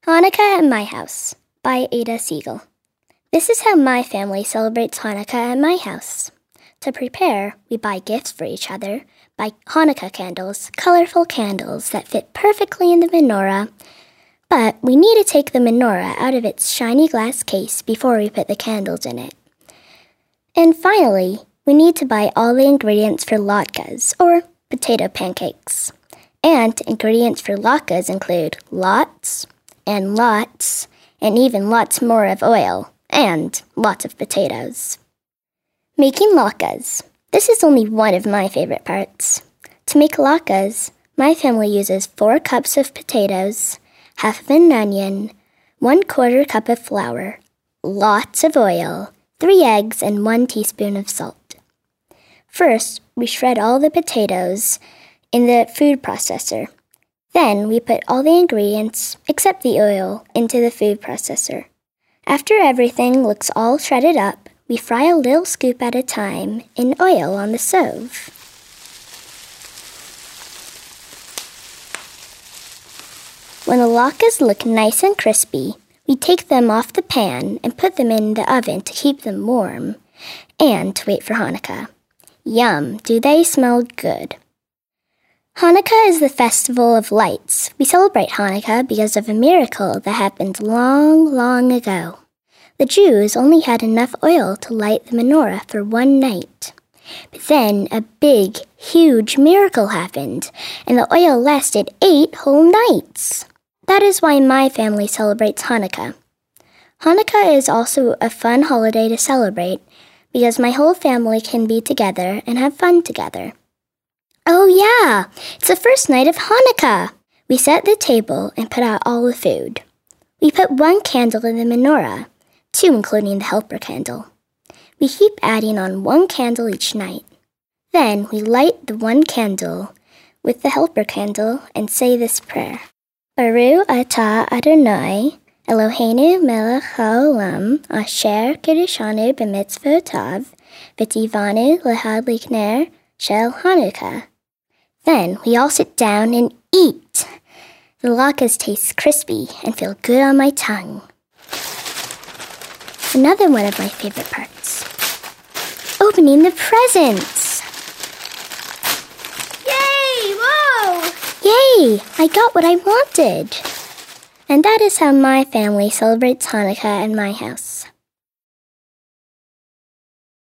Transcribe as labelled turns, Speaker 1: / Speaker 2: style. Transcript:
Speaker 1: Hanukkah at My House by Ada Siegel. This is how my family celebrates Hanukkah at my house. To prepare, we buy gifts for each other, buy Hanukkah candles, colorful candles that fit perfectly in the menorah, but we need to take the menorah out of its shiny glass case before we put the candles in it. And finally, we need to buy all the ingredients for latkes, or potato pancakes. And ingredients for latkes include lots, and even lots more of oil, and lots of potatoes. Making latkes. This is only one of my favorite parts. To make latkes, my family uses 4 cups of potatoes, half of an onion, 1/4 cup of flour, lots of oil, 3 eggs, and 1 teaspoon of salt. First, we shred all the potatoes in the food processor. Then we put all the ingredients, except the oil, into the food processor. After everything looks all shredded up, we fry a little scoop at a time in oil on the stove. When the latkes look nice and crispy, we take them off the pan and put them in the oven to keep them warm and to wait for Hanukkah. Yum, do they smell good. Hanukkah is the festival of lights. We celebrate Hanukkah because of a miracle that happened long, long ago. The Jews only had enough oil to light the menorah for 1 night. But then a big, huge miracle happened, and the oil lasted 8 whole nights. That is why my family celebrates Hanukkah. Hanukkah is also a fun holiday to celebrate because my whole family can be together and have fun together. Oh yeah, it's the first night of Hanukkah. We set the table and put out all the food. We put 1 candle in the menorah, 2 including the helper candle. We keep adding on 1 candle each night. Then we light the 1 candle with the helper candle and say this prayer. Baruch atah Adonai, Eloheinu melech haolam, asher kiddushanu b'mitzvotav, v'tivanu l'hadlik ner shel Hanukkah. Then we all sit down and eat. The latkes taste crispy and feel good on my tongue. Another one of my favorite parts. Opening the presents. Yay! Whoa! Yay! I got what I wanted. And that is how my family celebrates Hanukkah at my house.